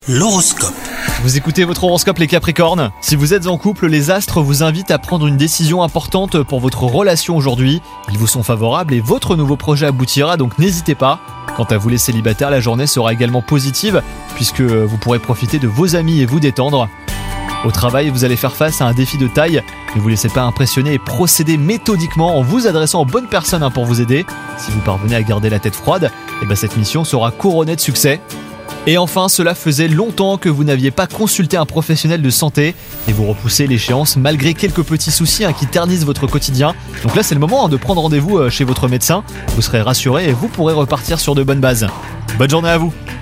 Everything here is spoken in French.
L'horoscope. Vous écoutez votre horoscope les Capricornes. Si vous êtes en couple, les astres vous invitent à prendre une décision importante pour votre relation aujourd'hui. Ils vous sont favorables et votre nouveau projet aboutira, donc n'hésitez pas. Quant à vous les célibataires, la journée sera également positive puisque vous pourrez profiter de vos amis et vous détendre. Au travail, vous allez faire face à un défi de taille. Ne vous laissez pas impressionner et procédez méthodiquement en vous adressant aux bonnes personnes pour vous aider. Si vous parvenez à garder la tête froide, cette mission sera couronnée de succès. Et enfin, cela faisait longtemps que vous n'aviez pas consulté un professionnel de santé et vous repoussez l'échéance malgré quelques petits soucis qui ternissent votre quotidien. Donc là, c'est le moment de prendre rendez-vous chez votre médecin. Vous serez rassuré et vous pourrez repartir sur de bonnes bases. Bonne journée à vous!